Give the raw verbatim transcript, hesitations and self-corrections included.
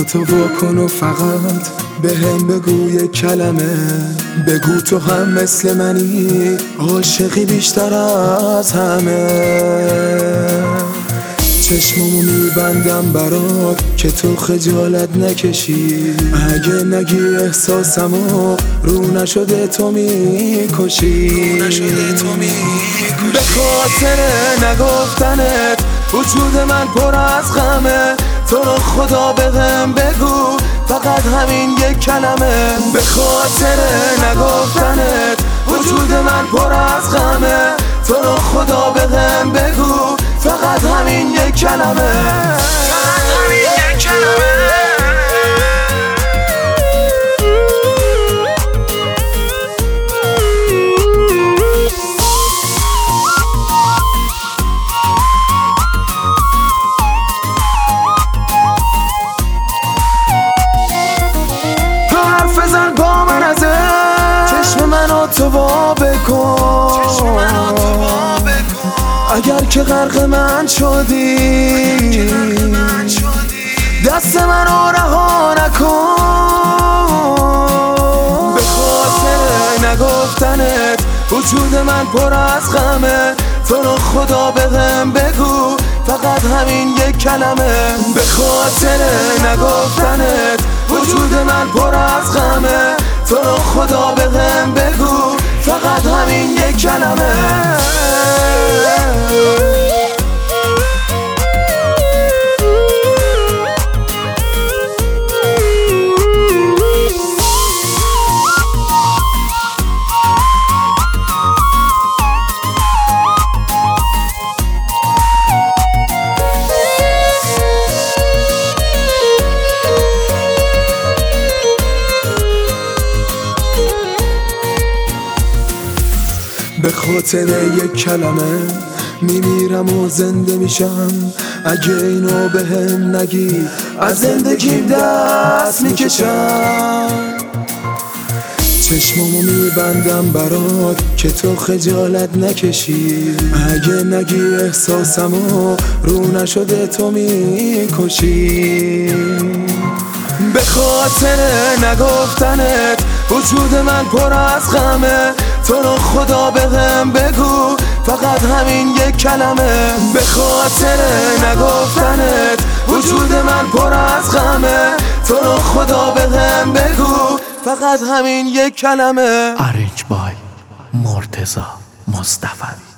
چشماتو واکن و فقط به هم بگو یک کلمه، بگو تو هم مثل منی، عاشقی بیشتر از همه. چشمامو میبندم برات که تو خجالت نکشی، اگه نگی احساسمو رو نشده تو میکشی. به خاطر نگفتنت وجود من پر از غمه، تو رو خدا بهم بگو فقط همین یک کلمه. به خاطر نگفتنت وجود من پر از غمه، تو رو خدا بهم بگو فقط همین یک کلمه، فقط همین یک کلمه. بزن با من ازت، چشم منو تو وا بکن، اگر که غرق من شدی دست منو رها نکن. به خاطر نگفتنت وجود من پر از غمه، تو رو خدا بهم بگو فقط همین یک کلمه. به خاطر نگفتنت وجود من پر از غمه، تو رو خدا بهم بگو فقط همین یک کلمه. به خاطر یک کلمه میمیرم و زنده میشم، اگه اینو بهم نگی از زندگیم دست میکشم. چشمامو میبندم برات که تو خجالت نکشی، اگه نگی احساسمو رو نشده تو میکشی. به خاطر نگفتنت وجود من پر از غمه، تو رو خدا بهم بگو فقط همین یک کلمه. به خاطر نگفتنت وجود من پر از غمه، تو رو خدا بهم بگو فقط همین یک کلمه. ارنج بای مرتضی مصطفی.